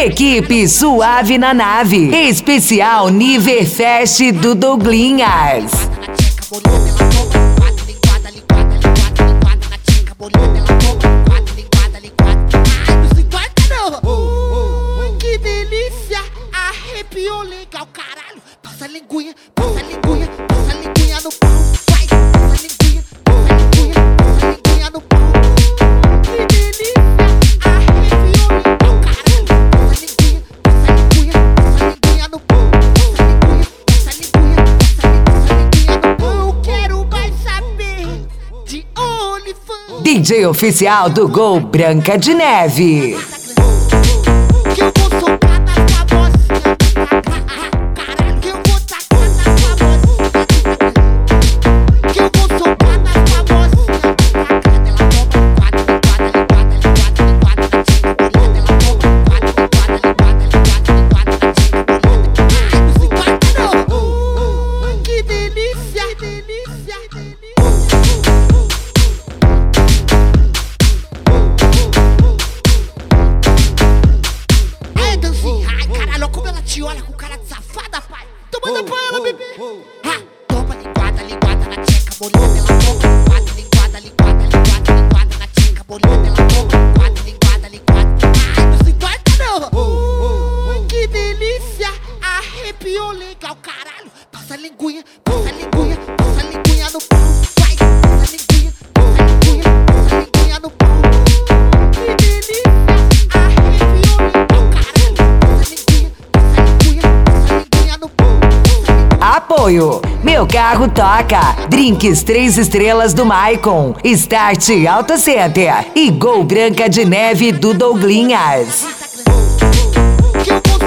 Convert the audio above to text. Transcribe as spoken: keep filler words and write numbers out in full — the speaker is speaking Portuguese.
Equipe Suave na Nave. Especial Niverfest do Douglinhas. Que delícia, arrepiou legal, caralho. Passa a linguinha, passa a linguinha, passa a linguinha no pau. Vai, passa a linguinha, passa a linguinha, passa a linguinha no pau. Que delícia, arrepiou legal, caralho. Passa a linguinha, passa a linguinha, passa a linguinha no pau. Passa a linguinha, passa a linguinha, passa a linguinha no pau. Eu quero mais saber de OnlyFans. D J oficial do Gol Branca de Neve. Que eu vou soltar na tua vozinha. Caralho, que eu vou tacar na tua vozinha. Que eu vou soltar na tua vozinha. Ela toma quatro, quatro, quatro, quatro, quatro, quatro, ela toma quatro, quatro, quatro, quatro, quatro, ai, não se importa não. Que delícia, delícia, delícia. Ai, dancinha, ai, caralho, como ela te olha com cara de safada, pai. Então manda pra ela, bebê. Ah, toma linguada, linguada na tcheca, molhada, ela toma quatro, linguada, linguada, linguada, linguada na tcheca, molhada, ela toma quatro, linguada, linguada. Ai, não se importa não. Que delícia, arrepiou legal, caralho. Passa a linguinha, passa a linguinha, passa a linguinha no pau. Vai, passa a linguinha, passa a linguinha, passa a linguinha no pau. Que delícia, arrepiou legal, caralho. Passa a linguinha, passa a linguinha, passa a linguinha no pau. Apoio. Meu carro toca. Drinks três estrelas do Maicon. Start Auto Center. E Gol Branca de Neve do Douglinhas. Que eu vou